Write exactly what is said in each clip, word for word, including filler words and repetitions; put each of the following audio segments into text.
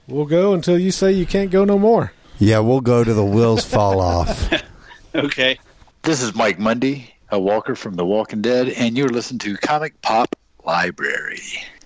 We'll go until you say you can't go no more. Yeah, we'll go till the wheels fall off. Okay. This is Mike Mundy, a walker from The Walking Dead, and you're listening to Comic Pop Library.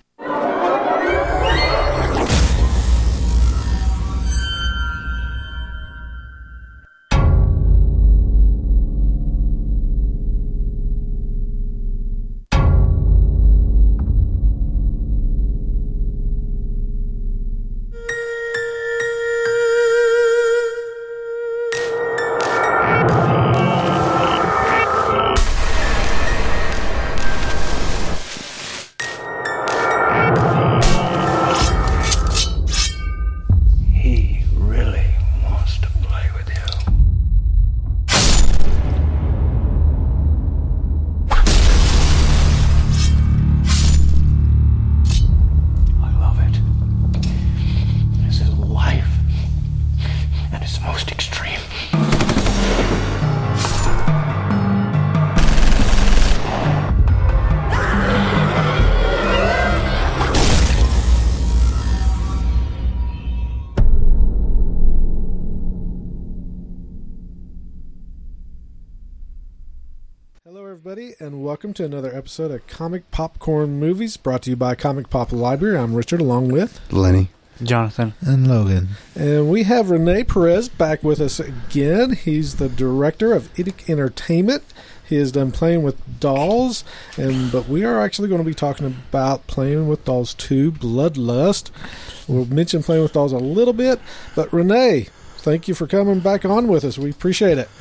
And welcome to another episode of Comic Popcorn Movies, brought to you by Comic Pop Library. I'm Richard, along with Lenny, Jonathan, and Logan. And we have Rene Perez back with us again. He's the director of Idic Entertainment. He has done Playing with Dolls, and but we are actually going to be talking about Playing with Dolls two, Bloodlust. We'll mention Playing with Dolls a little bit, but Rene, thank you for coming back on with us. We appreciate it.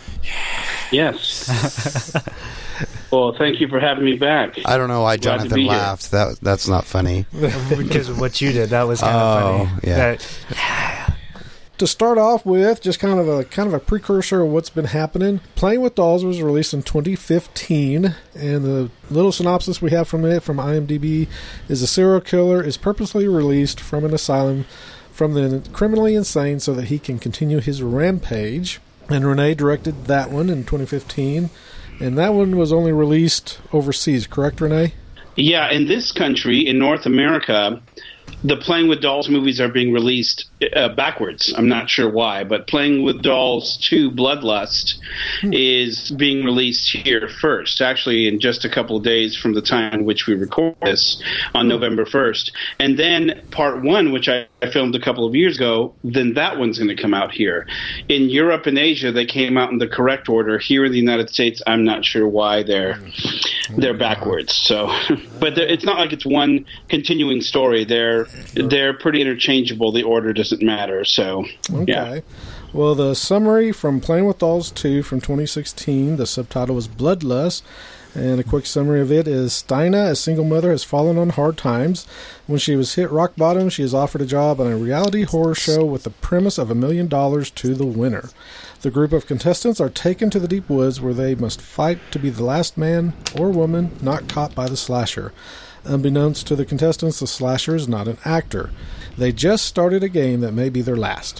Yes. Well, thank you for having me back. I don't know why Glad Jonathan laughed. That That's not funny. Because of what you did. That was kind oh, of funny. Yeah. That, to start off with, just kind of a kind of a precursor of what's been happening. Playing with Dolls was released in twenty fifteen, and the little synopsis we have from it from IMDb is a serial killer is purposely released from an asylum from the criminally insane so that he can continue his rampage. And Rene directed that one in twenty fifteen. And that one was only released overseas, correct, Rene? Yeah, in this country, in North America, the Playing with Dolls movies are being released uh, backwards. I'm not sure why, but Playing with Dolls two, Bloodlust, hmm. is being released here first, actually in just a couple of days from the time in which we record this on November first. And then part one, which I, I filmed a couple of years ago, then that one's going to come out here. In Europe and Asia, they came out in the correct order. Here in the United States, I'm not sure why they're they're backwards. So, but it's not like it's one continuing story. They're they're pretty interchangeable. The order doesn't matter. So, okay. Yeah. Well, the summary from Playing with Dolls two from twenty sixteen, the subtitle was Bloodlust, and a quick summary of it is Steina, a single mother, has fallen on hard times. When she was hit rock bottom, she is offered a job on a reality horror show with the premise of a million dollars to the winner. The group of contestants are taken to the deep woods where they must fight to be the last man or woman not caught by the slasher. Unbeknownst to the contestants, the slasher is not an actor. They just started a game that may be their last.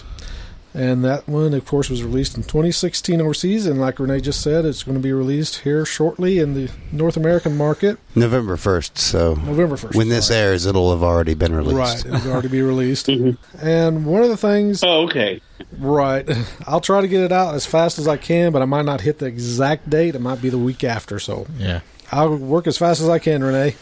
And that one, of course, was released in twenty sixteen overseas. And like Rene just said, it's going to be released here shortly in the North American market. November first. So November first. When this sorry. airs, it'll have already been released. Right. It'll already be released. Mm-hmm. And one of the things... Oh, okay. Right. I'll try to get it out as fast as I can, but I might not hit the exact date. It might be the week after. So yeah, I'll work as fast as I can, Rene.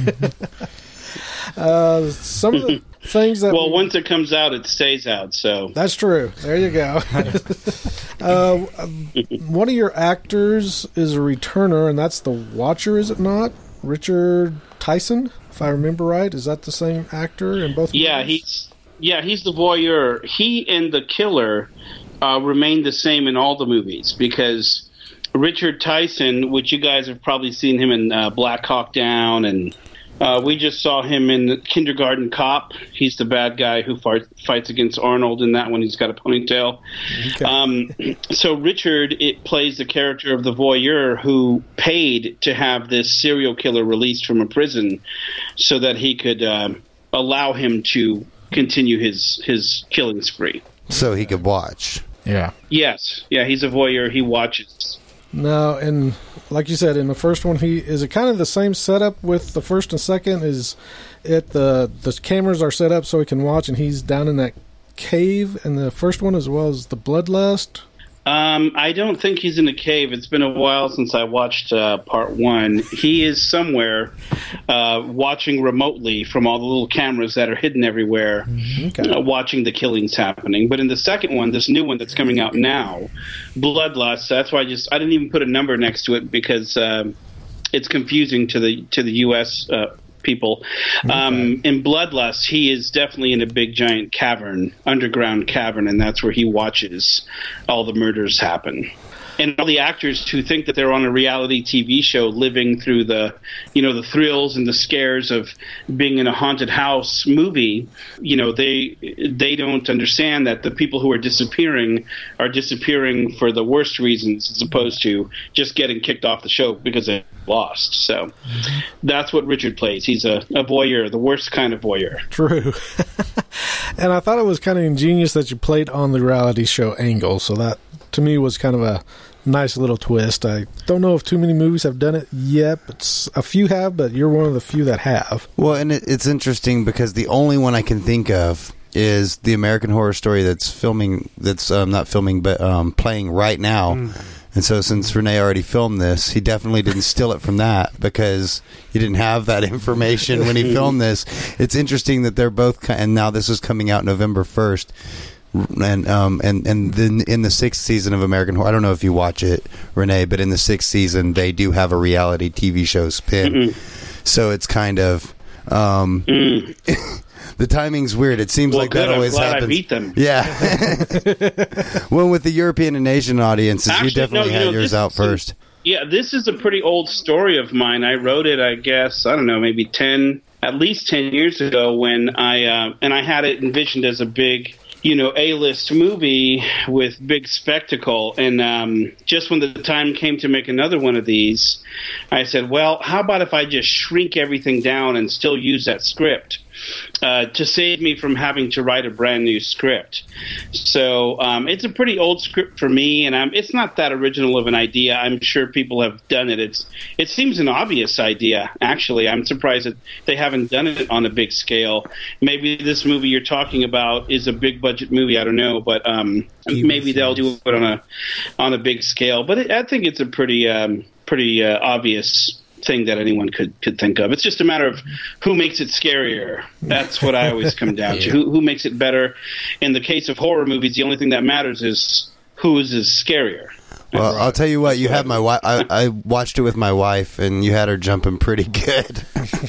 uh, some of the things that... Well, once it comes out, it stays out, so... That's true. There you go. uh, one of your actors is a returner, and that's the Watcher, is it not? Richard Tyson, if I remember right. Is that the same actor in both Yeah, movies? he's yeah, he's the voyeur. He and the killer uh, remain the same in all the movies, because Richard Tyson, which you guys have probably seen him in uh, Black Hawk Down, and uh, we just saw him in Kindergarten Cop. He's the bad guy who fight, fights against Arnold in that one. He's got a ponytail. Okay. Um, so Richard, it plays the character of the voyeur who paid to have this serial killer released from a prison so that he could uh, allow him to continue his, his killing spree. So he could watch. Yeah. Yes. Yeah, he's a voyeur. He watches. No, and like you said, in the first one, he is it kind of the same setup with the first and second. Is it the the cameras are set up so he can watch, and he's down in that cave in the first one as well as the Bloodlust? Um, I don't think he's in a cave. It's been a while since I watched uh, part one. He is somewhere uh, watching remotely from all the little cameras that are hidden everywhere, Okay. uh, watching the killings happening. But in the second one, this new one that's coming out now, Bloodlust, that's why I just I didn't even put a number next to it because um, it's confusing to the to the U S uh, people. Um, in Bloodlust, he is definitely in a big giant cavern, underground cavern, and that's where he watches all the murders happen. And all the actors who think that they're on a reality T V show living through the, you know, the thrills and the scares of being in a haunted house movie, you know, they they don't understand that the people who are disappearing are disappearing for the worst reasons as opposed to just getting kicked off the show because they lost. So that's what Richard plays. He's a, a voyeur, the worst kind of voyeur. True. And I thought it was kind of ingenious that you played on the reality show angle, so that to me was kind of a nice little twist. I don't know if too many movies have done it yet, but s- a few have, but you're one of the few that have. Well, and it, it's interesting because the only one I can think of is the American Horror Story that's filming, that's um, not filming, but um, playing right now. Mm. And so since Renee already filmed this, he definitely didn't steal it from that because he didn't have that information when he filmed this. It's interesting that they're both, and now this is coming out November first. And um and and then in the sixth season of American Horror, I don't know if you watch it, Renee, but in the sixth season they do have a reality T V show spin. Mm-mm. So it's kind of um mm. The timing's weird. It seems well, like good. that always I'm glad happens. I beat them. Yeah. Well, with the European and Asian audiences, Actually, you definitely no, you had know, yours out first. A, yeah, this is a pretty old story of mine. I wrote it, I guess, I don't know, maybe ten, at least ten years ago when I uh, and I had it envisioned as a big, you know, A-list movie with big spectacle. And um, just when the time came to make another one of these, I said, well, how about if I just shrink everything down and still use that script uh, to save me from having to write a brand new script? So um, it's a pretty old script for me, and I'm, it's not that original of an idea. I'm sure people have done it. It's It seems an obvious idea, actually. I'm surprised that they haven't done it on a big scale. Maybe this movie you're talking about is a big budget movie. I don't know, but um, maybe they'll do it on a on a big scale. But it, I think it's a pretty um, pretty uh, obvious thing that anyone could, could think of. It's just a matter of who makes it scarier. That's what I always come down yeah. to. Who, who makes it better? In the case of horror movies, the only thing that matters is who is scarier. Well, right. I'll tell you what. You had my wife. I, I watched it with my wife, and you had her jumping pretty good.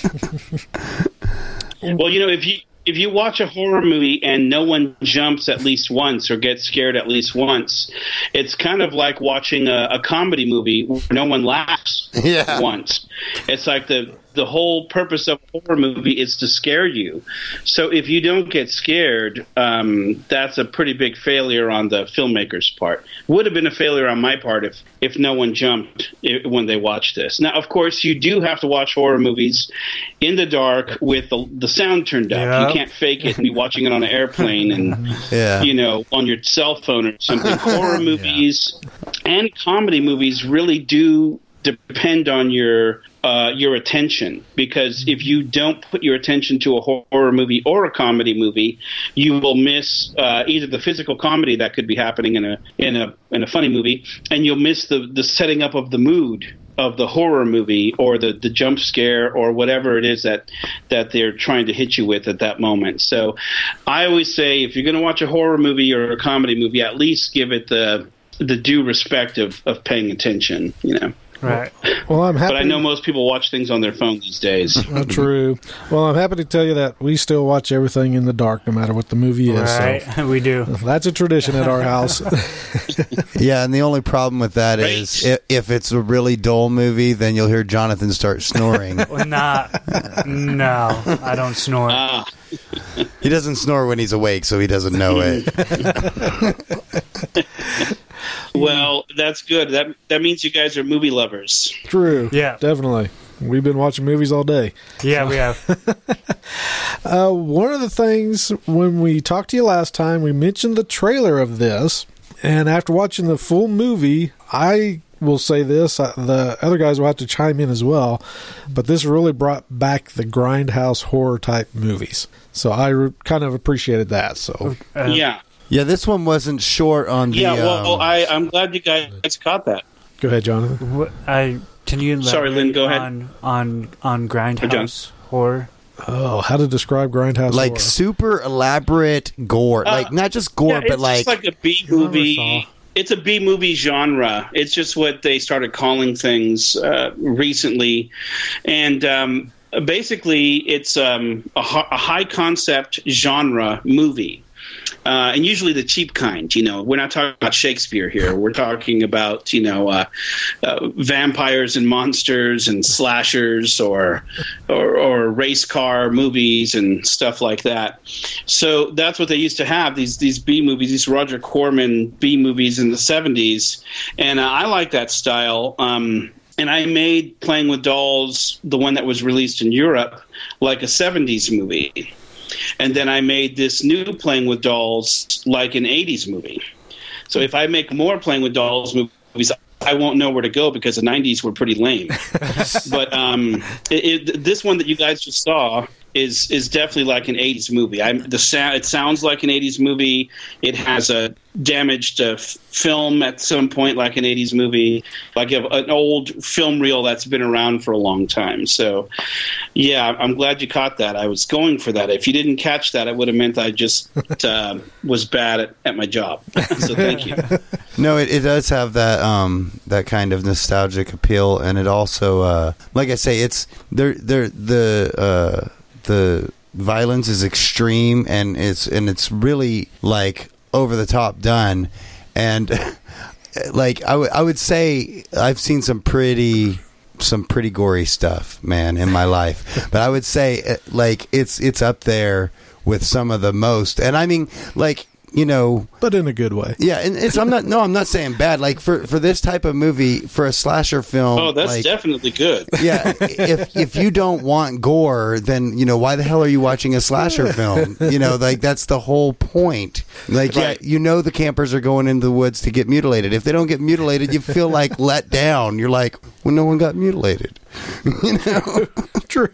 Well, you know, if you if you watch a horror movie and no one jumps at least once or gets scared at least once, it's kind of like watching a, a comedy movie where no one laughs yeah. once. It's like the the whole purpose of a horror movie is to scare you. So if you don't get scared, um, that's a pretty big failure on the filmmaker's part. Would have been a failure on my part if, if no one jumped when they watched this. Now, of course, you do have to watch horror movies in the dark with the, the sound turned up. Yeah. You can't fake it and be watching it on an airplane and, yeah. you know, on your cell phone or something. Horror movies yeah. and comedy movies really do depend on your uh, your attention, because if you don't put your attention to a horror movie or a comedy movie, you will miss uh, either the physical comedy that could be happening in a in a in a funny movie, and you'll miss the the setting up of the mood of the horror movie or the, the jump scare or whatever it is that that they're trying to hit you with at that moment. So I always say, if you're going to watch a horror movie or a comedy movie, at least give it the the due respect of, of paying attention, you know. Right. Well, I'm happy. But I know most people watch things on their phone these days. Oh, true. Well, I'm happy to tell you that we still watch everything in the dark, no matter what the movie is. Right, so we do. That's a tradition at our house. Yeah, and the only problem with that right. is if, if it's a really dull movie, then you'll hear Jonathan start snoring. Well, not, no, I don't snore. Ah. He doesn't snore when he's awake, so he doesn't know it. Well, that's good. That that means you guys are movie lovers. True. Yeah. Definitely. We've been watching movies all day. Yeah, we have. uh, one of the things, when we talked to you last time, we mentioned the trailer of this. And after watching the full movie, I will say this, uh, the other guys will have to chime in as well, but this really brought back the grindhouse horror type movies. So I re- kind of appreciated that. So Uh, yeah. Yeah, this one wasn't short on the. Yeah, well, um, I, I'm glad you guys caught that. go ahead, Jonathan. What, I can you elaborate Sorry, Lynn, go ahead. on on on grindhouse horror? Oh, how to describe grindhouse like horror. super elaborate gore, Uh, like not just gore, Yeah, but it's like, just like a B You never movie. saw. It's a B movie genre. It's just what they started calling things uh, recently, and um, basically, it's um, a, hi- a high concept genre movie. Uh, and usually the cheap kind, you know. We're not talking about Shakespeare here. We're talking about, you know, uh, uh, vampires and monsters and slashers or, or or race car movies and stuff like that. So that's what they used to have, these these B movies, these Roger Corman B movies in the seventies. And uh, I like that style. Um, and I made Playing with Dolls, the one that was released in Europe, like a seventies movie. And then I made this new Playing with Dolls like an eighties movie. So if I make more Playing with Dolls movies, I won't know where to go because the nineties were pretty lame. But um, it, it, this one that you guys just saw is is definitely like an eighties movie. I'm, the sound, it sounds like an eighties movie. It has a damaged uh, f- film at some point, like an eighties movie, like a, an old film reel that's been around for a long time. So, yeah, I'm glad you caught that. I was going for that. If you didn't catch that, it would have meant I just uh, was bad at, at my job. So thank you. no, it, it does have that um that kind of nostalgic appeal, and it also, uh, like I say, it's they're they're the uh, the violence is extreme, and it's and it's really like over the top done, and like I, w- I would say I've seen some pretty some pretty gory stuff, man, in my life, but I would say like it's it's up there with some of the most, and I mean like, you know, but in a good way. yeah, and it's I'm not no I'm not saying bad, like for for this type of movie, for a slasher film. Oh, that's like, definitely good. yeah, if if you don't want gore, then, you know, why the hell are you watching a slasher film? You know, like that's the whole point. Like, Right. yeah, you know the campers are going into the woods to get mutilated. If they don't get mutilated, you feel like let down. You're like, well, no one got mutilated. You know, True.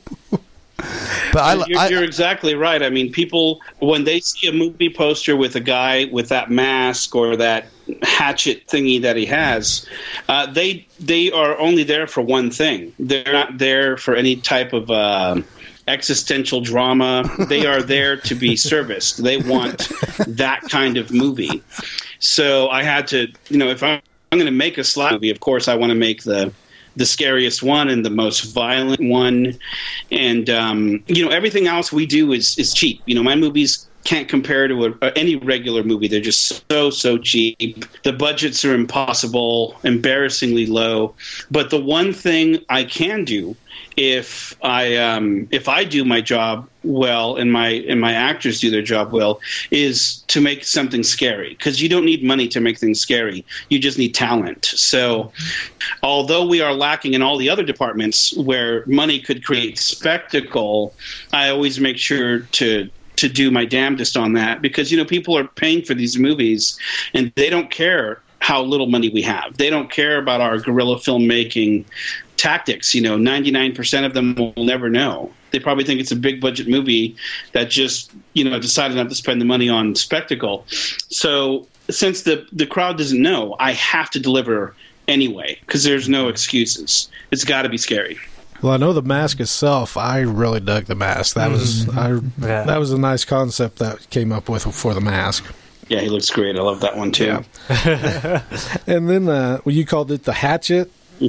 but I, You're, I you're exactly right. I mean, people, when they see a movie poster with a guy with that mask or that hatchet thingy that he has, uh, they they are only there for one thing. They're not there for any type of uh, existential drama. They are there to be serviced. They want that kind of movie. So I had to, you know, if I'm, I'm going to make a slap movie, of course I want to make the the scariest one and the most violent one, and um, you know, everything else we do is is cheap. You know, my movies can't compare to a, any regular movie. They're just so so cheap. The budgets are impossible, embarrassingly low. But the one thing I can do, if I um, if I do my job well and my and my actors do their job well, is to make something scary, because you don't need money to make things scary. You just need talent. So although we are lacking in all the other departments where money could create spectacle, I always make sure to to do my damnedest on that, because, you know, people are paying for these movies and they don't care how little money we have. They don't care about our guerrilla filmmaking tactics. You know, ninety-nine percent of them will never know. They probably think it's a big budget movie that just, you know, decided not to spend the money on spectacle. So since the, the crowd doesn't know, I have to deliver anyway, because there's no excuses. It's got to be scary. Well, I know the mask itself. I really dug the mask. That was I. Yeah. That was a nice concept that came up with for the mask. Yeah, he looks great. I love that one too. Yeah. And then uh, well, you called it the hatchet.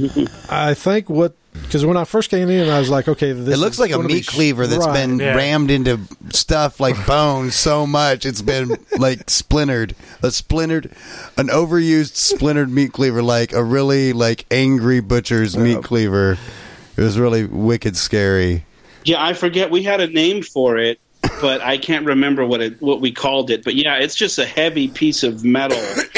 I think what because when I first came in, I was like, okay, this it looks is like a gonna be meat sh- cleaver that's right. been Yeah. rammed into stuff like bone so much it's been like splintered. A splintered, an overused splintered meat cleaver, like a really like angry butcher's meat cleaver. It was really wicked scary. Yeah, I forget. We had a name for it, but I can't remember what it what we called it. But yeah, it's just a heavy piece of metal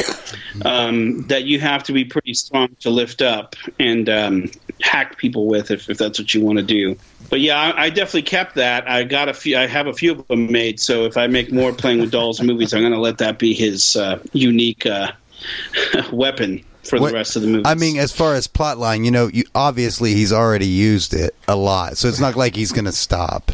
um, that you have to be pretty strong to lift up and um, hack people with, if, if that's what you want to do. But yeah, I, I definitely kept that. I got a few. I have a few of them made. So if I make more Playing with Dolls movies, I'm going to let that be his uh, unique uh, weapon. for What- the rest of the movie. I mean, as far as plot line, you know, you, obviously he's already used it a lot, so it's not like he's going to stop.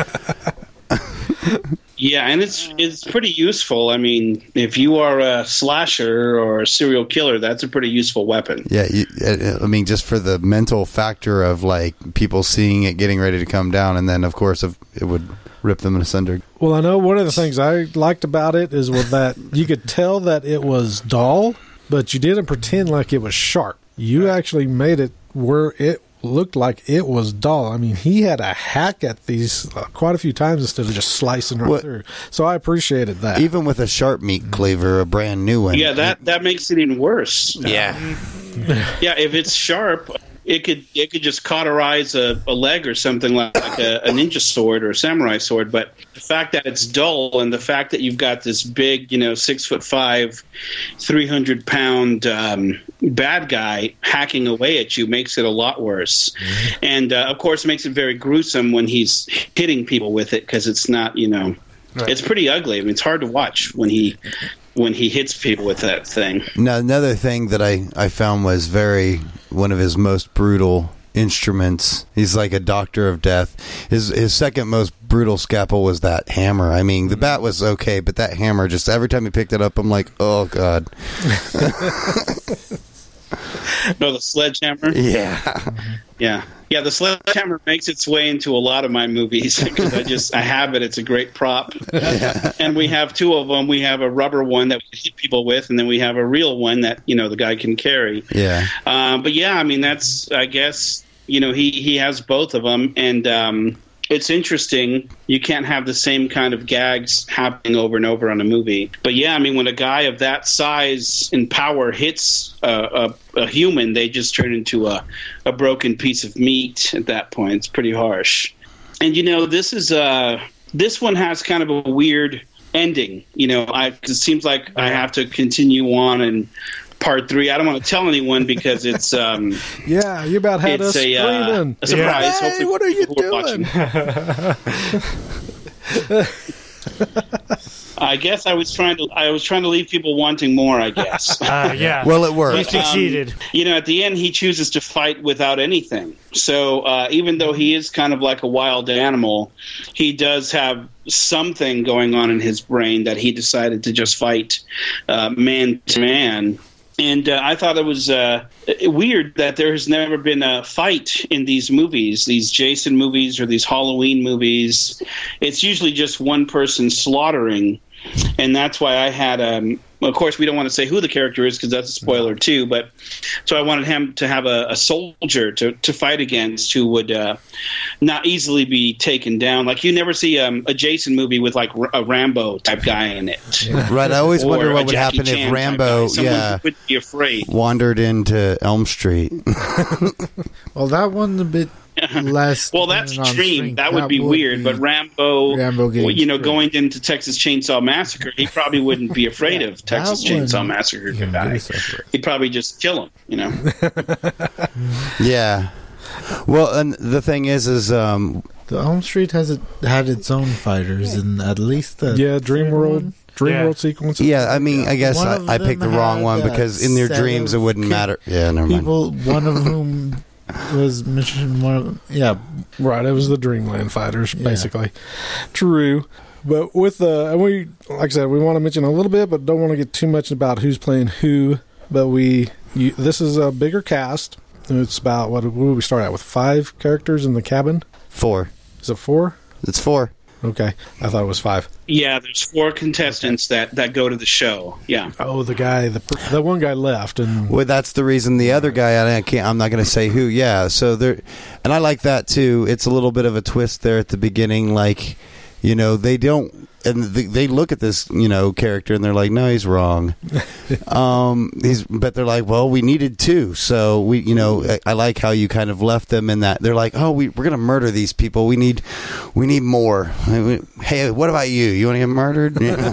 yeah, and it's it's pretty useful. I mean, if you are a slasher or a serial killer, that's a pretty useful weapon. Yeah, you, I mean, just for the mental factor of like people seeing it getting ready to come down, and then of course if it would rip them asunder. Well, I know one of the things I liked about it is with that you could tell that it was dull, but you didn't pretend like it was sharp. You actually made it where it looked like it was dull. I mean, he had a hack at these uh, quite a few times instead of just slicing right What- through. So I appreciated that. Even with a sharp meat cleaver, a brand new one. Yeah, that that makes it even worse. Yeah. Yeah, if it's sharp, it could it could just cauterize a, a leg or something like, like a, a ninja sword or a samurai sword. But the fact that it's dull and the fact that you've got this big, you know, six foot five, three hundred pound um, bad guy hacking away at you makes it a lot worse. Mm-hmm. And uh, of course, it makes it very gruesome when he's hitting people with it because it's not, you know, right. It's pretty ugly. I mean, it's hard to watch when he. when he hits people with that thing. Now, another thing that I, I found was very one of his most brutal instruments. He's like a doctor of death. His his second most brutal scalpel was that hammer. I mean, the bat was okay, but that hammer, just every time he picked it up, I'm like, oh, God. No, the sledgehammer? Yeah. Yeah. Yeah, the sledgehammer makes its way into a lot of my movies because I just I have it. It's a great prop. Yeah. And we have two of them. We have a rubber one that we hit people with, and then we have a real one that, you know, the guy can carry. Yeah. Um, but yeah, I mean, that's, I guess, you know, he, he has both of them. And um, it's interesting. You can't have the same kind of gags happening over and over on a movie. But yeah, I mean, when a guy of that size and power hits a, a, a human, they just turn into a, a broken piece of meat at that point. It's pretty harsh. And, you know, this is uh, this one has kind of a weird ending. You know, I, 'cause it seems like I have to continue on and part three. I don't want to tell anyone because it's um yeah, you about had us it's a, uh, screaming. a surprise. Yeah. Hey, Hopefully what are you people who doing? I guess I was trying to I was trying to leave people wanting more, I guess. Uh, yeah. Well, it You worked. succeeded. Um, you know, at the end, he chooses to fight without anything. So uh, even though he is kind of like a wild animal, he does have something going on in his brain that he decided to just fight uh, man to man. And uh, I thought it was uh, weird that there has never been a fight in these movies, these Jason movies or these Halloween movies. It's usually just one person slaughtering. And that's why I had, um, of course, we don't want to say who the character is because that's a spoiler too. But so I wanted him to have a, a soldier to, to fight against who would uh, not easily be taken down. Like you never see um, a Jason movie with like a Rambo type guy in it. Right. I always Or wonder a what would Jackie happen Chan if type Rambo, guy, someone yeah, who would be afraid. wandered into Elm Street. Well, that one's a bit less. Well, that's than on extreme. strength. That would be weird. be- But Rambo, Rambo getting well, you know, screwed. going into Texas Chainsaw Massacre, he probably wouldn't be afraid of Texas That one Chainsaw Massacre you to can die. do separate. He'd probably just kill him. You know. Yeah. Well, and the thing is, is um, The Elm Street has it had its own fighters, and at least the Yeah, Dream World, Dream Yeah. World sequence. yeah. I mean, I guess One I, of I picked the them wrong had one a because in their set dreams it of wouldn't ki- matter. Yeah, never mind. people, one of whom was mission one. Of, yeah, Right, it was the Dreamland Fighters, Yeah. basically. True. But with the, and we, like I said, we want to mention a little bit, but don't want to get too much about who's playing who. But we, you, this is a bigger cast. It's about, what, what did we start out with? Five characters in the cabin? Four. Is it four? It's four. Okay. I thought it was five. Yeah, there's four contestants that, that go to the show. Yeah. Oh, the guy, the the one guy left. and Well, that's the reason. The other guy, I can't. I'm not going to say who. Yeah. So there, and I like that too. It's a little bit of a twist there at the beginning. Like, you know, they don't, and they, they look at this, you know, character, and they're like, no, he's wrong. um, he's, but they're like, well, we needed two, so we, you know, I, I like how you kind of left them in that. They're like, oh, we, we're going to murder these people. We need, we need more. Hey, what about you? You want to get murdered?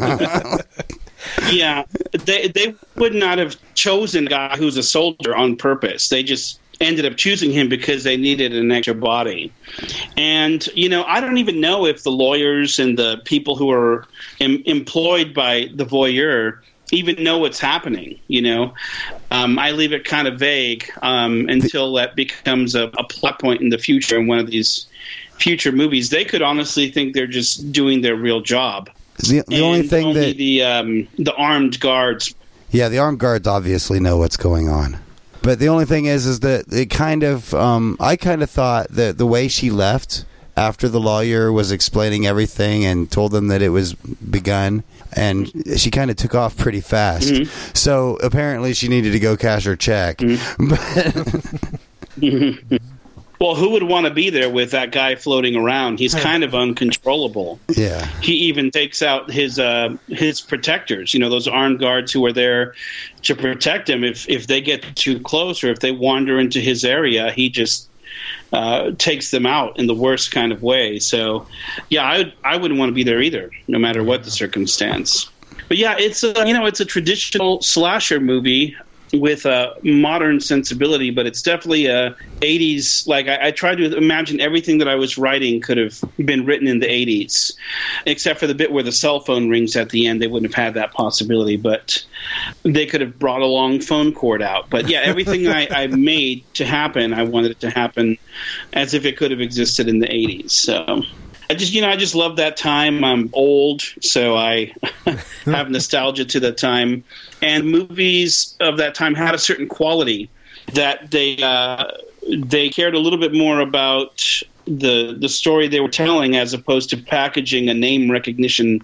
Yeah, they they would not have chosen a guy who's a soldier on purpose. They just ended up choosing him because they needed an extra body. And, you know, I don't even know if the lawyers and the people who are em- employed by the voyeur even know what's happening. You know, um, I leave it kind of vague um, until that becomes a, a plot point in the future in one of these future movies. They could honestly think they're just doing their real job. The, the only thing only that the um, the armed guards. Yeah, the armed guards obviously know what's going on. But the only thing is, is that it kind of, um, I kind of thought that the way she left after the lawyer was explaining everything and told them that it was begun, and she kind of took off pretty fast. Mm-hmm. So apparently she needed to go cash her check. Mm-hmm. But well, who would want to be there with that guy floating around? He's kind of uncontrollable. Yeah. He even takes out his uh, his protectors, you know, those armed guards who are there to protect him. If if they get too close or if they wander into his area, he just uh, takes them out in the worst kind of way. So, yeah, I, I wouldn't want to be there either, no matter what the circumstance. But, yeah, it's a, you know, it's a traditional slasher movie with a modern sensibility, but it's definitely a eighties. Like I, I tried to imagine everything that I was writing could have been written in the eighties, except for the bit where the cell phone rings at the end. They wouldn't have had that possibility, but they could have brought a long phone cord out. But yeah, everything I, I made to happen, I wanted it to happen as if it could have existed in the eighties. So I just, you know, I just love that time. I'm old, so I have nostalgia to that time. And movies of that time had a certain quality that they uh, they cared a little bit more about the the story they were telling as opposed to packaging a name recognition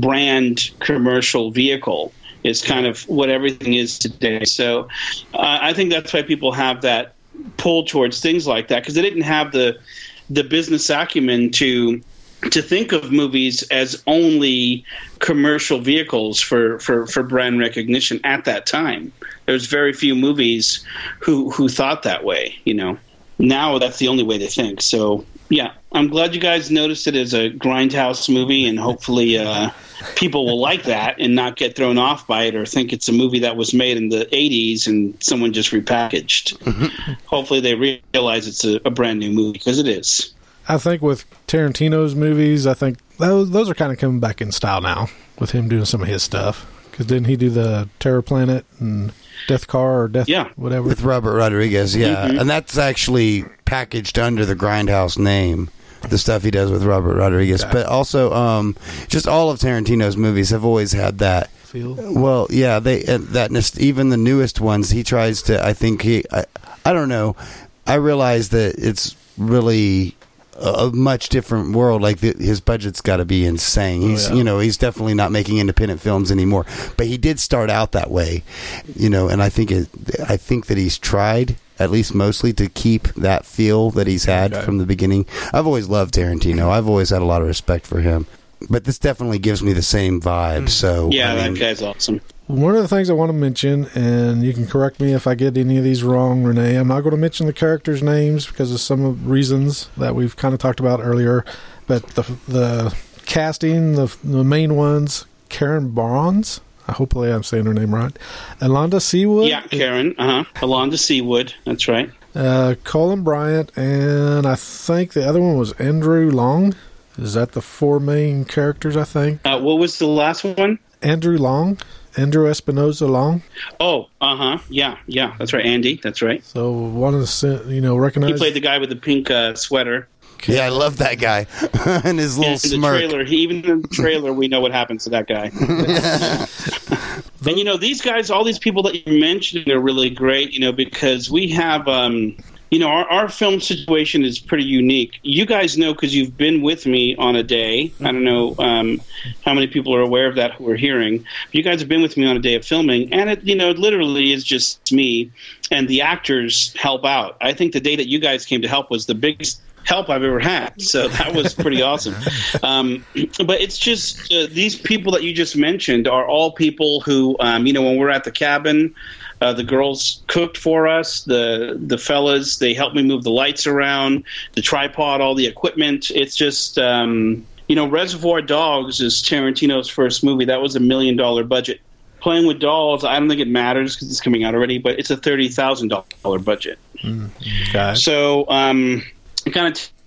brand commercial vehicle. Is kind of what everything is today. So uh, I think that's why people have that pull towards things like that, because they didn't have the the business acumen to to think of movies as only commercial vehicles for, for, for brand recognition at that time. There's very few movies who who thought that way, you know. Now that's the only way they think. So, yeah, I'm glad you guys noticed it as a Grindhouse movie, and hopefully uh, people will like that and not get thrown off by it or think it's a movie that was made in the eighties and someone just repackaged. Mm-hmm. Hopefully they realize it's a, a brand new movie, because it is. I think with Tarantino's movies, I think those those are kind of coming back in style now with him doing some of his stuff. Because didn't he do the Terror Planet and Death Car or Death yeah. whatever? With Robert Rodriguez, yeah. Mm-hmm. And that's actually packaged under the Grindhouse name, the stuff he does with Robert Rodriguez. Okay. But also, um, just all of Tarantino's movies have always had that feel. Well, yeah, they uh, that even the newest ones, he tries to, I think he, I, I don't know, I realize that it's really a much different world. Like the, his budget's got to be insane. He's, oh, yeah. you know, he's definitely not making independent films anymore. But he did start out that way, you know. And I think it, I think that he's tried, at least mostly, to keep that feel that he's had okay. from the beginning. I've always loved Tarantino. I've always had a lot of respect for him. But this definitely gives me the same vibe. So yeah, I mean, that guy's awesome. One of the things I want to mention, and you can correct me if I get any of these wrong, Renee, I'm not going to mention the characters' names because of some of the reasons that we've kind of talked about earlier, but the the casting, the, the main ones, Karen Barnes, hopefully I'm saying her name right, Alonda Seawood. Yeah, Karen, uh-huh. Alonda Seawood, that's right. Uh, Colin Bryant, and I think the other one was Andrew Long. Is that the four main characters, I think? Uh, what was the last one? Andrew Long. Andrew Espinosa Long. Oh, uh-huh. Yeah, yeah. That's right, Andy. That's right. So one of the, you know, recognize... He played the guy with the pink uh, sweater. Yeah, I love that guy. And his little and smirk. The trailer, he, even in the trailer, we know what happens to that guy. And, you know, these guys, all these people that you mentioned are really great, you know, because we have... Um, You know, our, our film situation is pretty unique. You guys know because you've been with me on a day. I don't know um, how many people are aware of that who are hearing. You guys have been with me on a day of filming, and it, you know, it literally is just me, and the actors help out. I think the day that you guys came to help was the biggest help I've ever had, so that was pretty awesome. Um, but it's just uh, these people that you just mentioned are all people who, um, you know, when we're at the cabin, Uh, the girls cooked for us. The the fellas, they helped me move the lights around, the tripod, all the equipment. It's just, um, you know, Reservoir Dogs is Tarantino's first movie. That was a million dollar budget. Playing with Dolls, I don't think it matters because it's coming out already, but it's a thirty thousand dollar budget. Mm, okay. So um, it kind of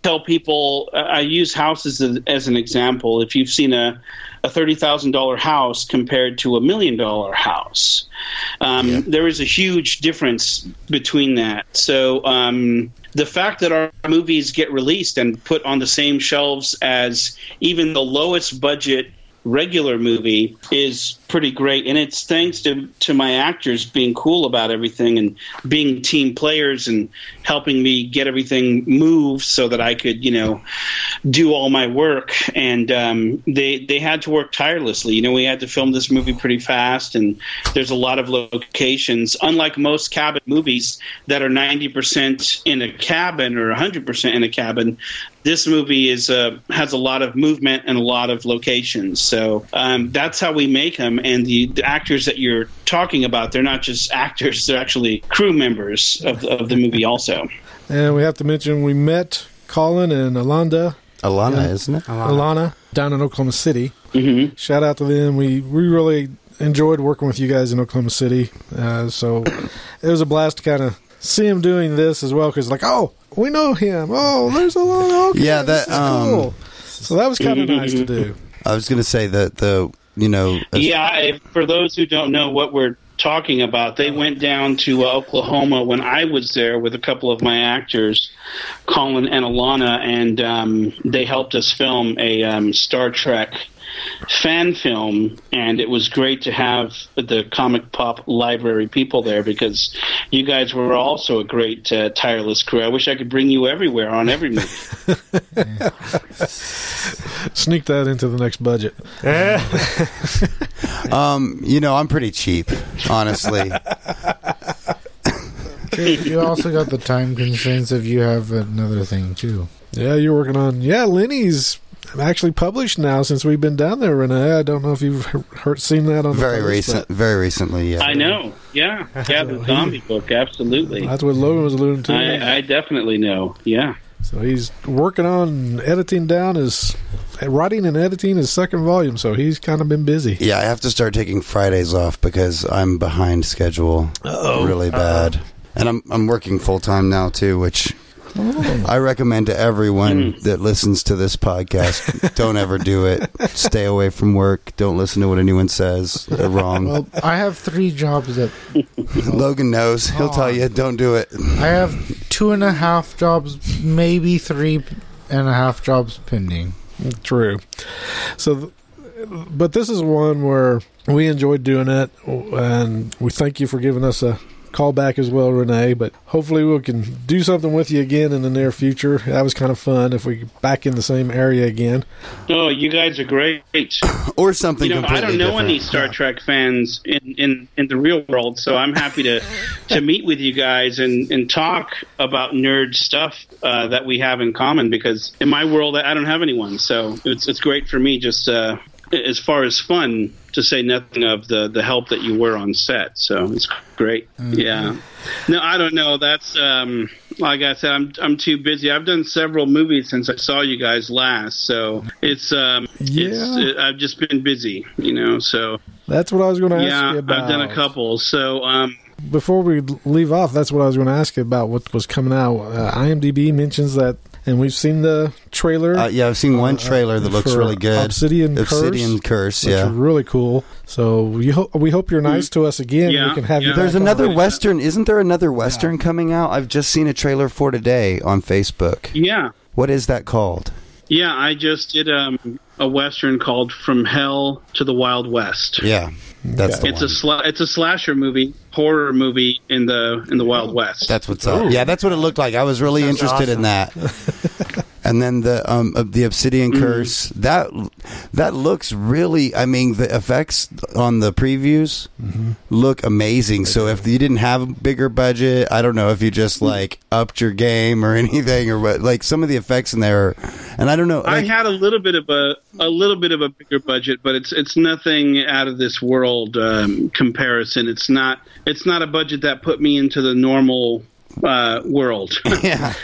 tell people, I use houses as, as an example. If you've seen a, a thirty thousand dollars house compared to a million dollar house, um, yeah. there is a huge difference between that. So um, the fact that our movies get released and put on the same shelves as even the lowest budget regular movie is pretty great, and it's thanks to to my actors being cool about everything and being team players and helping me get everything moved so that I could, you know, do all my work. And um, they they had to work tirelessly. You know, we had to film this movie pretty fast, and there's a lot of locations. Unlike most cabin movies that are ninety percent in a cabin or one hundred percent in a cabin, this movie is uh, has a lot of movement and a lot of locations. So um, that's how we make them. And the, the actors that you're talking about, they're not just actors; they're actually crew members of, of the movie also. And we have to mention we met Colin and Alana. Alana, in, isn't it? Alana. Alana down in Oklahoma City. Mm-hmm. Shout out to them. We we really enjoyed working with you guys in Oklahoma City. Uh, so it was a blast to kind of see him doing this as well, because like, oh, we know him. Oh, there's Alana. Okay, yeah, that um, cool. So that was kind of nice to do. I was going to say that the you know as- yeah. If, for those who don't know what we're talking about, they went down to uh, Oklahoma when I was there with a couple of my actors, Colin and Alana, and um, they helped us film a um, Star Trek fan film, and it was great to have the Comic Pop library people there, because you guys were also a great uh, tireless crew. I wish I could bring you everywhere on every movie. Sneak that into the next budget. um, you know, I'm pretty cheap, honestly. You also got the time constraints if you have another thing too. Yeah, you're working on. Yeah, Lenny's actually published now since we've been down there, Renee. I don't know if you've heard, seen that on very the post, recent, very recently. Yeah, I know. Yeah, yeah, the zombie book, absolutely. That's what Logan was alluding to. I, I definitely know. Yeah. So he's working on editing down his writing and editing his second volume. So he's kind of been busy. Yeah, I have to start taking Fridays off because I'm behind schedule, Uh-oh. really bad, Uh-oh. and I'm I'm working full time now too, which. Oh. I recommend to everyone that listens to this podcast, don't ever do it. Stay away from work. Don't listen to what anyone says. They're wrong. Well, I have three jobs that... Logan knows. He'll oh. tell you, don't do it. I have two and a half jobs, maybe three and a half jobs pending. True. So, but this is one where we enjoyed doing it, and we thank you for giving us a call back as well, Renee, but hopefully we can do something with you again in the near future. That was kind of fun if we get back in the same area again. Oh, you guys are great. Or something you know, completely I don't know different. any Star Trek fans in, in, in the real world, so I'm happy to, to meet with you guys and, and talk about nerd stuff uh, that we have in common, because in my world, I don't have anyone, so it's it's great for me just uh, as far as fun, to say nothing of the, the help that you were on set. So it's great. Mm-hmm. Yeah. No, I don't know. That's, um, like I said, I'm I'm too busy. I've done several movies since I saw you guys last. So it's, um, yeah. it's it, I've just been busy, you know, so. That's what I was going to ask yeah, you about. I've done a couple. So, um, before we leave off, that's what I was going to ask you about, what was coming out. Uh, IMDb mentions that, and we've seen the trailer. Uh, yeah, I've seen one trailer uh, that looks really good. Obsidian Curse. Obsidian Curse, yeah. Really cool. So we, ho- we hope you're nice to us again. Yeah, we can have yeah. you There's back another on. Western. Isn't there another Western yeah. coming out? I've just seen a trailer for today on Facebook. Yeah. What is that called? Yeah, I just did um, a Western called From Hell to the Wild West. Yeah. That's the it's one. a sla- it's a slasher movie, horror movie in the in the Wild West. That's what's up. Ooh. Yeah, that's what it looked like. I was really Sounds interested awesome. in that. And then the um the Obsidian Curse, mm-hmm. that that looks really. I mean, the effects on the previews mm-hmm. look amazing. So if you didn't have a bigger budget, I don't know if you just like upped your game or anything, or what. Like some of the effects in there, and I don't know. Like, I had a little bit of a a little bit of a bigger budget, but it's it's nothing out of this world um, comparison. It's not it's not a budget that put me into the normal uh world. Yeah.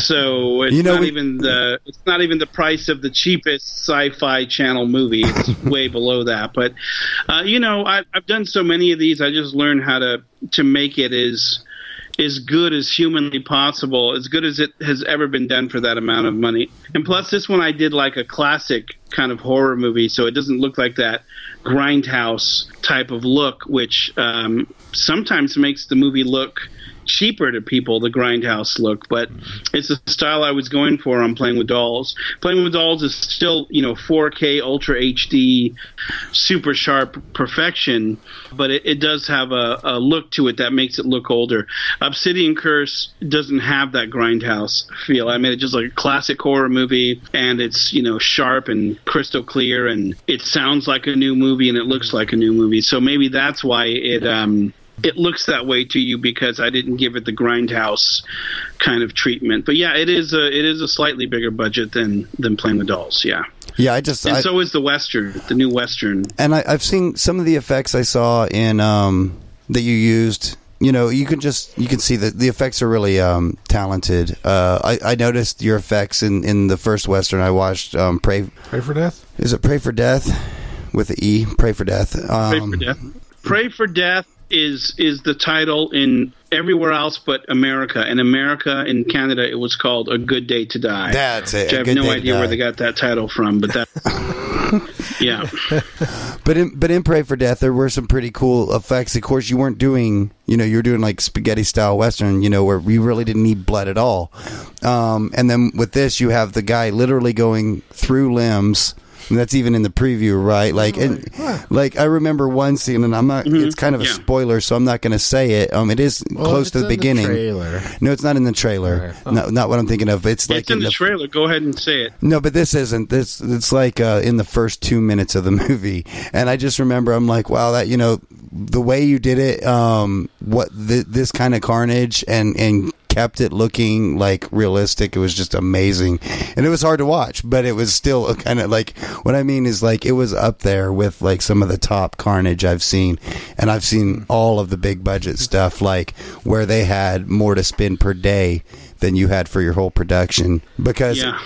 So it's you know, not we, even the it's not even the price of the cheapest sci-fi channel movie. It's way below that. But uh you know, I, I've done so many of these. I just learned how to to make it as as good as humanly possible, as good as it has ever been done for that amount of money. And plus, this one I did like a classic kind of horror movie, so it doesn't look like that grindhouse type of look, which um, sometimes makes the movie look cheaper to people, the grindhouse look, but it's the style I was going for on Playing with Dolls. Playing with Dolls is still, you know, four K, Ultra H D, super sharp perfection, but it, it does have a, a look to it that makes it look older. Obsidian Curse doesn't have that grindhouse feel. I made it just like a classic horror movie, and it's, you know, sharp and crystal clear, and it sounds like a new movie, and it looks like a new movie. So maybe that's why it um it looks that way to you, because I didn't give it the grindhouse kind of treatment. But yeah, it is a it is a slightly bigger budget than than Playing with Dolls. Yeah. Yeah, I just and I, so is the Western, the new Western. And I, I've seen some of the effects I saw in um, that you used. You know, you can just you can see that the effects are really um, talented. Uh, I, I noticed your effects in, in the first Western I watched. Um, Pray Pray for Death. Is it Pray for Death with the E? Pray for Death. Um, Pray for Death. Pray for Death is is the title in everywhere else but America. In America, in Canada, it was called A Good Day to Die. That's it. I have no idea where they got that title from, but that. Yeah. But in but in Pray for Death, there were some pretty cool effects. Of course, you weren't doing, you know, you were doing like spaghetti style Western, you know, where we really didn't need blood at all. Um, and then with this, you have the guy literally going through limbs. And that's even in the preview, right? Like, and, like I remember one scene, and I'm not. Mm-hmm. It's kind of a yeah. spoiler, so I'm not going to say it. Um, it is well, close to the beginning. The trailer. No, it's not in the trailer. Okay. Oh. No, not what I'm thinking of. It's, it's like in, in the, the trailer. Go ahead and say it. No, but this isn't. This it's like uh, in the first two minutes of the movie, and I just remember I'm like, wow, that you know, the way you did it, um, what th- this kind of carnage and and. kept it looking like realistic. It was just amazing, and it was hard to watch, but it was still kind of like, what I mean is like it was up there with like some of the top carnage I've seen, and I've seen all of the big budget stuff like where they had more to spend per day than you had for your whole production, because yeah.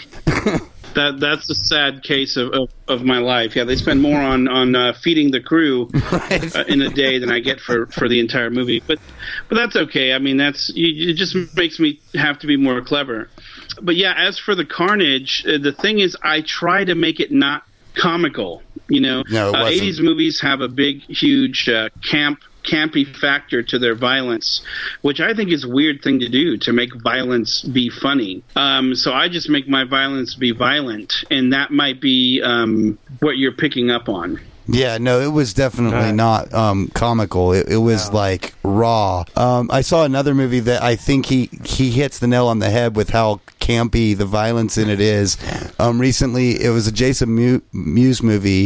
That that's a sad case of, of, of my life. Yeah, they spend more on on uh, feeding the crew right. uh, in a day than I get for, for the entire movie. But but that's okay. I mean, that's you, it just makes me have to be more clever. But yeah, as for the carnage, uh, the thing is, I try to make it not comical. You know, no, uh, eighties movies have a big, huge uh, camp. campy factor to their violence, which I think is a weird thing to do, to make violence be funny. Um, so I just make my violence be violent, and that might be um, what you're picking up on. Yeah, no, it was definitely right. not um, comical. It, it was no. like raw. Um, I saw another movie that I think he, he hits the nail on the head with how campy the violence in it is. Um, recently, it was a Jason Mewes movie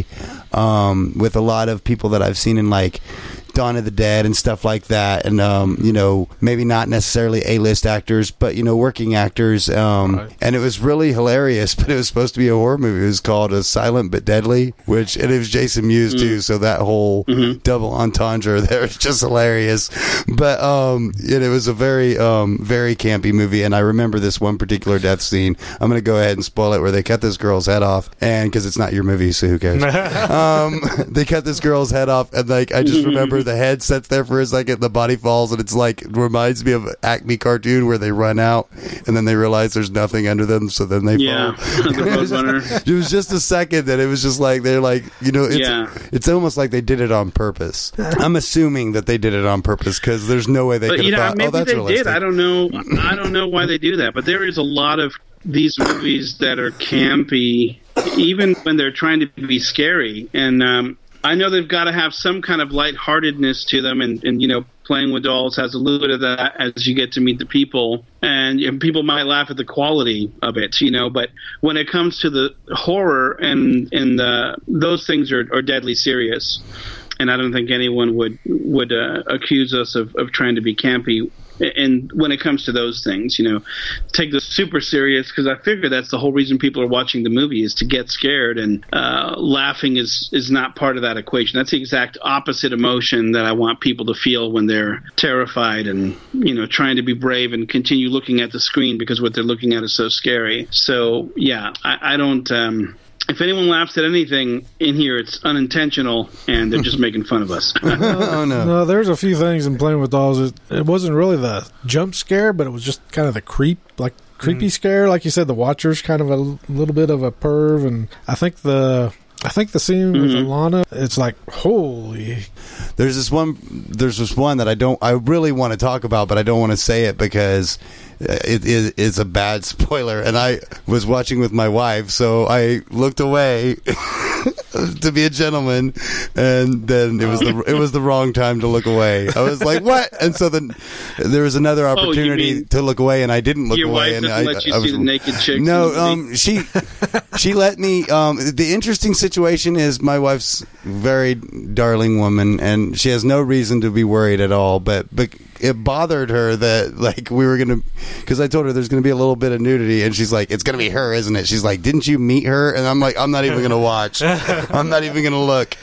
um, with a lot of people that I've seen in like Dawn of the Dead and stuff like that, and um, you know, maybe not necessarily A-list actors, but you know, working actors. Um, right. And it was really hilarious. But it was supposed to be a horror movie. It was called A Silent But Deadly, which and it was Jason Mewes mm. too. So that whole mm-hmm. double entendre there was just hilarious. But um, and it was a very um, very campy movie. And I remember this one particular death scene. I'm going to go ahead and spoil it, where they cut this girl's head off, and because it's not your movie, so who cares? um, they cut this girl's head off, and like I just remember. The head sits there for a second, the body falls, and it's like, it reminds me of an Acme cartoon where they run out and then they realize there's nothing under them, so then they yeah. fall. The Roadrunner. It was just a second that it was just like, they're like, you know, it's, yeah. it's almost like they did it on purpose. I'm assuming that they did it on purpose, because there's no way they could have know, thought, maybe oh, that's they realistic. did. I don't know. I don't know why they do that, but there is a lot of these movies that are campy, even when they're trying to be scary, and um I know they've got to have some kind of lightheartedness to them, and, and you know, Playing with Dolls has a little bit of that as you get to meet the people, and, and people might laugh at the quality of it, you know. But when it comes to the horror and and the, those things are, are deadly serious, and I don't think anyone would would uh, accuse us of, of trying to be campy. And when it comes to those things, you know, take this super serious, because I figure that's the whole reason people are watching the movie, is to get scared, and uh, laughing is, is not part of that equation. That's the exact opposite emotion that I want people to feel when they're terrified and, you know, trying to be brave and continue looking at the screen because what they're looking at is so scary. So, yeah, I, I don't... Um, if anyone laughs at anything in here, it's unintentional, and they're just making fun of us. Oh no. No, there's a few things in Playing with Dolls. It, it wasn't really the jump scare, but it was just kind of the creep, like creepy mm. scare. Like you said, the Watcher's kind of a little bit of a perv, and I think the I think the scene with mm-hmm. Alana, it's like, holy. There's this one. There's this one that I don't. I really want to talk about, but I don't want to say it because it is it's a bad spoiler. And I was watching with my wife, so I looked away to be a gentleman, and then it was the it was the wrong time to look away. I was like, what? And so then there was another opportunity oh, to look away, and I didn't look your away. Your wife and doesn't I, let you I was, see the naked chicks? No, um, she she let me. Um, the interesting situation is my wife's a very darling woman, and she has no reason to be worried at all. But, but it bothered her that like we were gonna, because I told her there's gonna be a little bit of nudity, and she's like, it's gonna be her, isn't it? She's like, didn't you meet her? And I'm like, I'm not even gonna watch. I'm not even gonna look.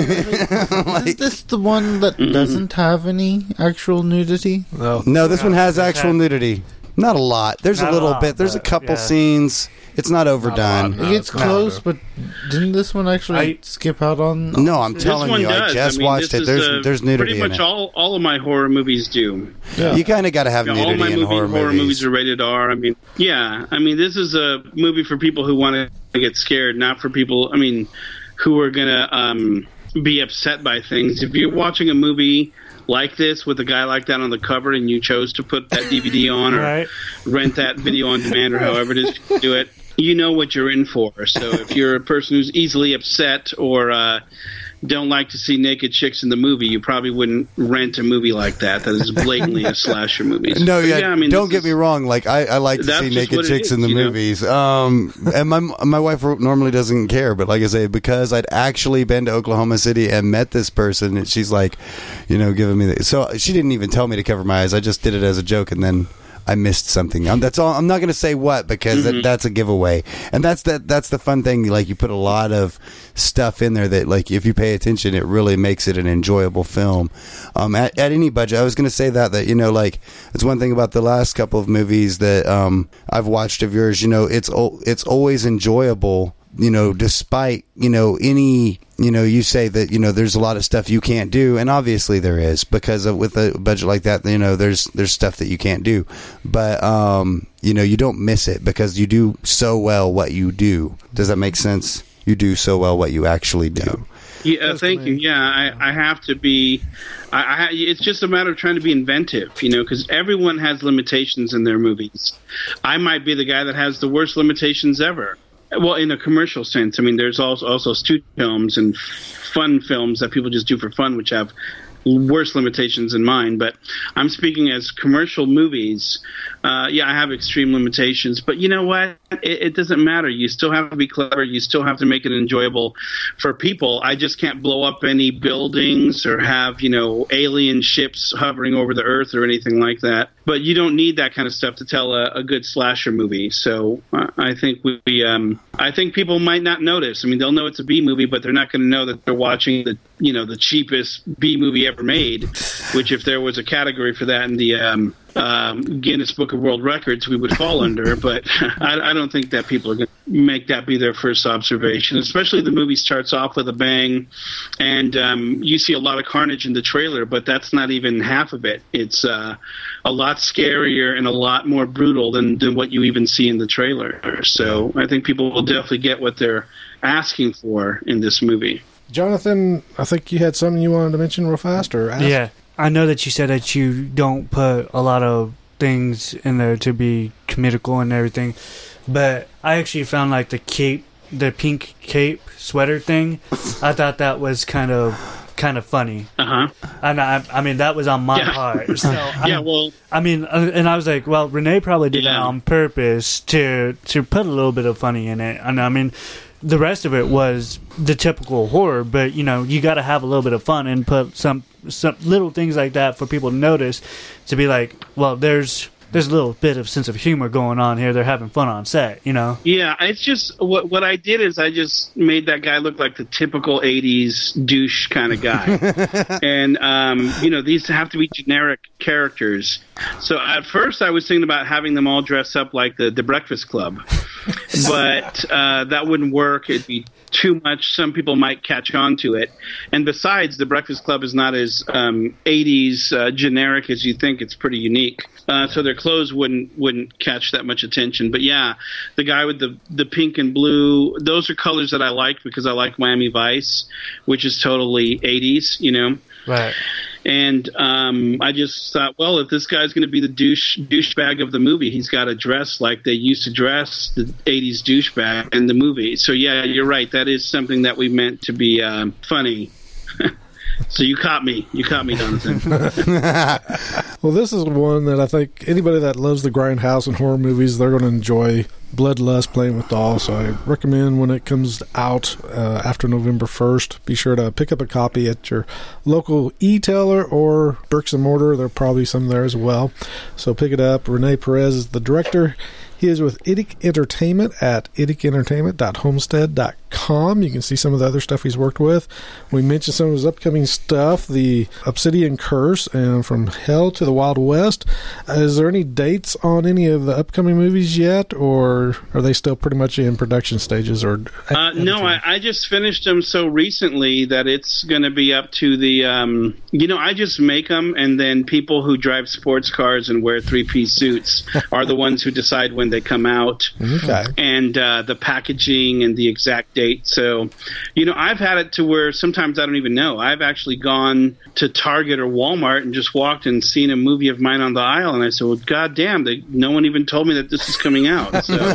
Like, is this the one that doesn't have any actual nudity? No, no, this No, one has it's actual had- nudity. Not a lot. There's Not a a little lot, bit. There's a but, couple yeah. scenes. It's not overdone. Not a lot, It no. gets it's not. close, but didn't this one actually I- skip out on? No, I'm This telling one you, does. I just I mean, watched this it. is, There's uh, there's nudity Pretty in much it. all, all of my horror movies do. Yeah. You kind of got to have You know, all nudity my in movie, horror, horror movies. movies are rated R. I mean, yeah. I mean, this is a movie for people who want to get scared, not for people, I mean, who are going to um, be upset by things. If you're watching a movie like this with a guy like that on the cover and you chose to put that D V D on or Right. rent that video on demand or however it is you do it, you know what you're in for. So if you're a person who's easily upset or uh, don't like to see naked chicks in the movie, you probably wouldn't rent a movie like that that is blatantly a slasher movie. No, But yeah, I mean, don't this get me is- wrong. Like I, I like to That's see just naked what it chicks is, in the you know? movies. Um, and my my wife normally doesn't care, but like I say, because I'd actually been to Oklahoma City and met this person, and she's like, you know, giving me the, so she didn't even tell me to cover my eyes. I just did it as a joke, and then I missed something. Um, that's all. I'm not going to say what because Mm-hmm. that, that's a giveaway, and that's that. That's the fun thing. Like you put a lot of stuff in there that, like, if you pay attention, it really makes it an enjoyable film. Um, at, at any budget, I was going to say that that you know, like it's one thing about the last couple of movies that um, I've watched of yours. You know, it's o- it's always enjoyable. You know, despite, you know, any, you know, you say that, you know, there's a lot of stuff you can't do, and obviously there is, because of, with a budget like that, you know, there's there's stuff that you can't do. But, um, you know, you don't miss it because you do so well what you do. Does that make sense? You do so well what you actually do. Yeah, uh, thank you. Yeah, I, I have to be. I, I, it's just a matter of trying to be inventive, you know, because everyone has limitations in their movies. I might be the guy that has the worst limitations ever. Well, in a commercial sense. I mean, there's also also studio films and fun films that people just do for fun, which have worse limitations than mine. But I'm speaking as commercial movies. Uh, yeah, I have extreme limitations. But you know what? It, it doesn't matter. You still have to be clever. You still have to make it enjoyable for people. I just can't blow up any buildings or have, you know, alien ships hovering over the earth or anything like that. But you don't need that kind of stuff to tell a, a good slasher movie. So uh, I think we, we um, I think people might not notice. I mean, they'll know it's a B movie, but they're not going to know that they're watching the, you know, the cheapest B movie ever made. Which, if there was a category for that in the um, um, Guinness Book of World Records, we would fall under. But I, I don't think that people are going to make that be their first observation. Especially the movie starts off with a bang, and um, you see a lot of carnage in the trailer, but that's not even half of it. It's uh, a lot scarier and a lot more brutal than, than what you even see in the trailer. So I think people will definitely get what they're asking for in this movie. Jonathan, I think you had something you wanted to mention real fast, or ask? Yeah, I know that you said that you don't put a lot of things in there to be comical and everything, but I actually found like the cape, the pink cape sweater thing. I thought that was kind of kind of funny. Uh huh. And I, I mean, that was on my Yeah. part. So I, Yeah. Well. I mean, uh, and I was like, well, Renee probably did Yeah. that on purpose to to put a little bit of funny in it. And I mean, the rest of it was the typical horror, but you know, you got to have a little bit of fun and put some some little things like that for people to notice, to be like, well, there's there's a little bit of sense of humor going on here. They're having fun on set, you know. Yeah, it's just what what I did is I just made that guy look like the typical eighties douche kind of guy, and um, you know, these have to be generic characters. So at first I was thinking about having them all dress up like the the Breakfast Club, but uh, that wouldn't work. It'd be too much. Some people might catch on to it. And besides, The Breakfast Club is not as um, eighties uh, generic as you think. It's pretty unique. Uh, so their clothes wouldn't wouldn't catch that much attention. But yeah, the guy with the, the pink and blue, those are colors that I like because I like Miami Vice, which is totally eighties, you know. Right. And um, I just thought, well, if this guy's going to be the douche douchebag of the movie, he's got to dress like they used to dress the eighties douchebag in the movie. So, yeah, you're right. That is something that we meant to be um, funny. So you caught me. You caught me, Jonathan. Well, this is one that I think anybody that loves the grindhouse and horror movies, they're going to enjoy. Bloodlust, Playing with Dolls. So I recommend when it comes out uh, after November first, be sure to pick up a copy at your local e-tailer or bricks and mortar. There are probably some there as well. So pick it up. Rene Perez is the director. He is with Idic Entertainment at idic entertainment dot homestead dot com. You can see some of the other stuff he's worked with. We mentioned some of his upcoming stuff, the Obsidian Curse and From Hell to the Wild West. Uh, is there any dates on any of the upcoming movies yet, or are they still pretty much in production stages? Or uh, no, I, I just finished them so recently that it's going to be up to the, um, you know, I just make them, and then people who drive sports cars and wear three-piece suits are the ones who decide when they come out. Okay. And uh, the packaging and the exact date. So, you know, I've had it to where sometimes I don't even know. I've actually gone to Target or Walmart and just walked and seen a movie of mine on the aisle, and I said, well, God damn, they, no one even told me that this is coming out. So,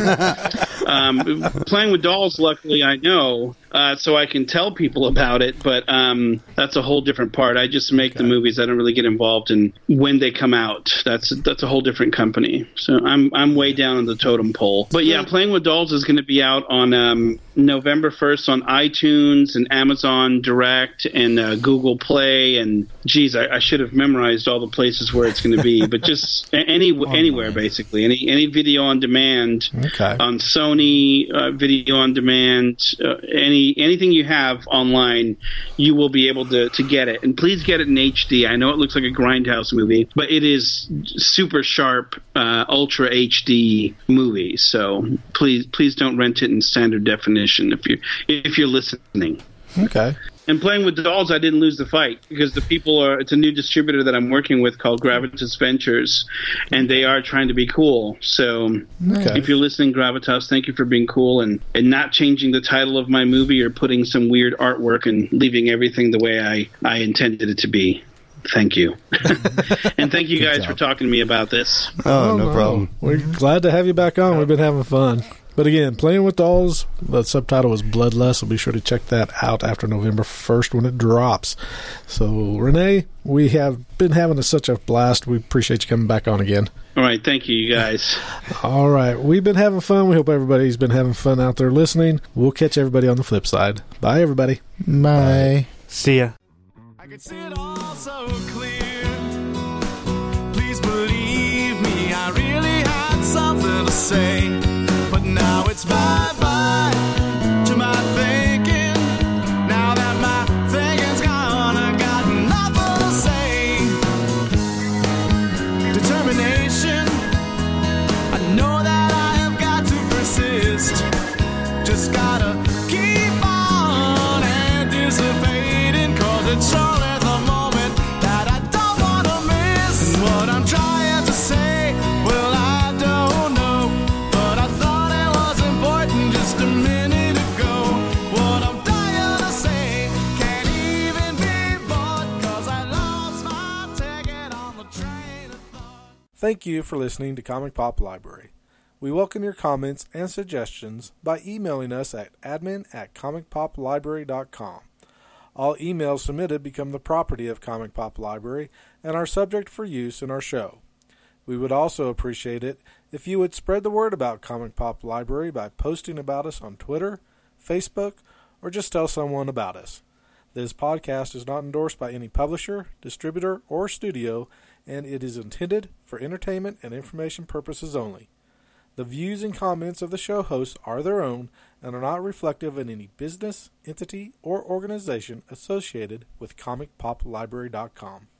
um, Playing with Dolls, luckily, I know, uh, so I can tell people about it, but um, that's a whole different part. I just make okay. the movies. I don't really get involved in when they come out. That's that's a whole different company. So I'm I'm way down on the totem pole. But yeah, Playing with Dolls is going to be out on um, November first on iTunes and Amazon Direct and uh, Google Play. And geez, I, I should have memorized all the places where it's going to be. But just any oh, anywhere nice. basically, any any video on demand okay. on Sony uh, video on demand, uh, any anything you have online, you will be able to to get it. And please get it in H D. I know it looks like a grindhouse movie, but it is super sharp, uh, ultra H D movie. So please please don't rent it in standard definition if you if you're listening. Okay. And Playing with Dolls, I didn't lose the fight because the people are, it's a new distributor that I'm working with called Gravitas Ventures, and they are trying to be cool. So okay. if you're listening, Gravitas, thank you for being cool and, and not changing the title of my movie or putting some weird artwork and leaving everything the way I, I intended it to be. Thank you. And thank you guys for talking to me about this. Oh, oh no, no problem. We're glad to have you back on. We've been having fun. But again, Playing with Dolls, the subtitle is Bloodlust, so be sure to check that out after November first when it drops. So, Renee, we have been having a, such a blast. We appreciate you coming back on again. All right. Thank you, you guys. All right. We've been having fun. We hope everybody's been having fun out there listening. We'll catch everybody on the flip side. Bye, everybody. Bye. Bye. See ya. I can see it all so clear. Please believe me, I really had something to say. But now it's bye-bye to my thinking. Now that my thinking's gone, I got nothing to say. Determination, I know that I have got to persist. Just gotta keep on anticipating, cause it's only the moment that I don't wanna miss. And what I'm trying to say, well, I don't know, but I thought it was important just a minute ago. What I'm dying to say can't even be bought, cause I lost my ticket on the train of thought. Thank you for listening to Comic Pop Library. We welcome your comments and suggestions by emailing us at admin at comic pop library dot com. All emails submitted become the property of Comic Pop Library and are subject for use in our show. We would also appreciate it if you would spread the word about Comic Pop Library by posting about us on Twitter, Facebook, or just tell someone about us. This podcast is not endorsed by any publisher, distributor, or studio, and it is intended for entertainment and information purposes only. The views and comments of the show hosts are their own and are not reflective of any business, entity, or organization associated with comic pop library dot com.